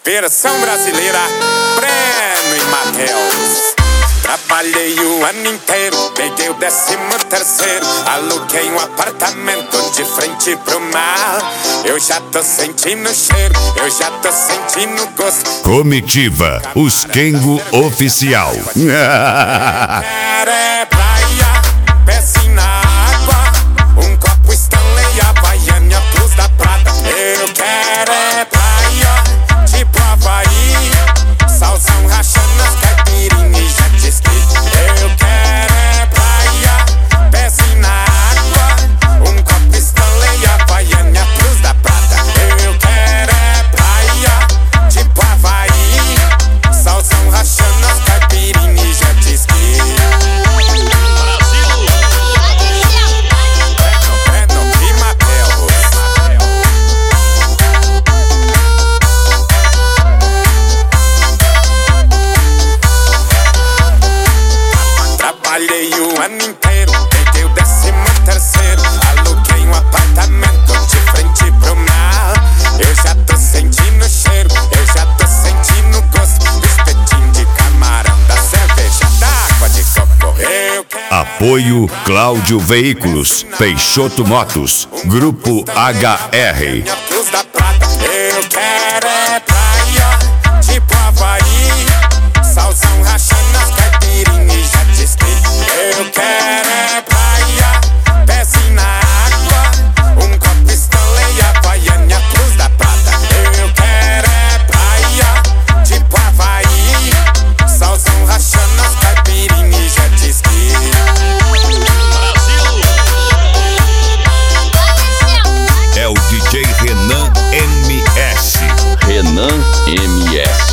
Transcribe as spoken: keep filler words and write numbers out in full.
Versão brasileira, Breno e Matheus. Trabalhei o ano inteiro, peguei o décimo terceiro, aluguei um apartamento de frente pro mar. Eu já tô sentindo o cheiro, eu já tô sentindo o gosto. Comitiva, os Kengo Oficial. Quero é praia, pezinho na água, um copo Stanley, Havaiana Plus da Prata. Eu quero é praia, tipo Havaí, salzão rachando as caipirinhas e jet ski. Eu quero é praia, pezinho na água, um copo Stanley, Havaiana Plus da Prata. Eu quero é praia, tipo Havaí, salzão rachando as caipirinhas e jet ski. Trabalhei o ano inteiro, peguei o décimo terceiro, aluguei um apartamento de frente pro mar. Eu já tô sentindo o cheiro, eu já tô sentindo o gosto do espetinho de camarão, da cerveja, da água de coco. Eu quero Apoio Cláudio Veículos, Peixoto Motos, Grupo H R. Cruz da Prata. Eu quero é praia, tipo Havaí, salzão rachando as caipirinhas e jet ski. Eu quero é praia, pezinho na água, um copo Stanley, Havaiana Cruz da Prata. Eu quero é praia, tipo Havaí, salzão rachando as caipirinhas e jet ski. É o D J Renan M S. Renan M S.